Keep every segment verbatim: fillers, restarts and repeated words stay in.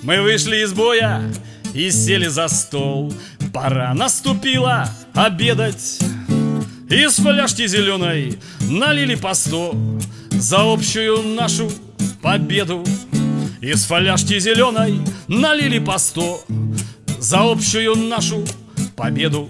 Мы вышли из боя и сели за стол. Пора наступила обедать. Из фляжки зеленой налили по сто за общую нашу победу. Из фляжки зеленой налили по сто за общую нашу победу.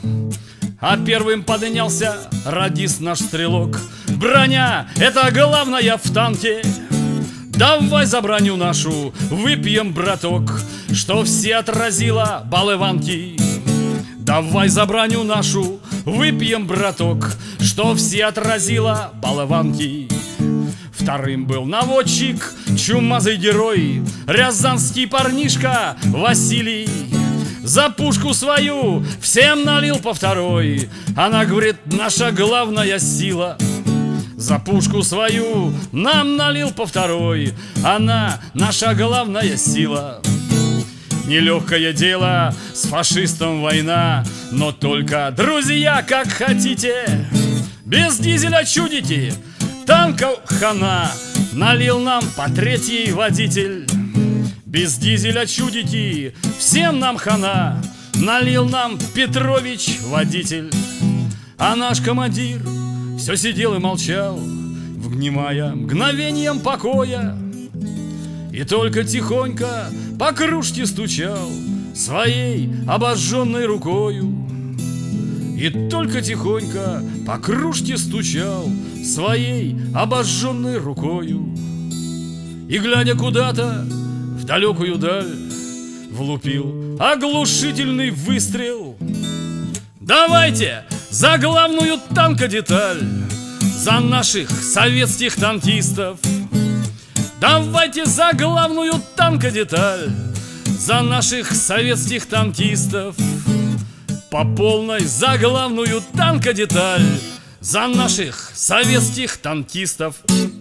А первым поднялся радист наш стрелок. Броня — это главное в танке. Давай за броню нашу выпьем, браток, что все отразила болванки. Давай за броню нашу выпьем, браток, что все отразила болванки. Вторым был наводчик, чумазый герой, рязанский парнишка Василий. За пушку свою всем налил по второй. Она, говорит, наша главная сила. За пушку свою нам налил по второй. Она наша главная сила. Нелегкое дело, с фашистом война, но только, друзья, как хотите. Без дизеля чудите, танков хана. Налил нам по третий водитель. Без дизеля чудите, всем нам хана. Налил нам Петрович водитель. А наш командир все сидел и молчал, внимая мгновением покоя. И только тихонько по кружке стучал своей обожженной рукою. И только тихонько по кружке стучал своей обожженной рукою. И, глядя куда-то в далекую даль, влупил оглушительный выстрел. Давайте за главную танкодеталь, за наших советских танкистов. Давайте за главную танкодеталь, за наших советских танкистов. По полной за главную танкодеталь, за наших советских танкистов.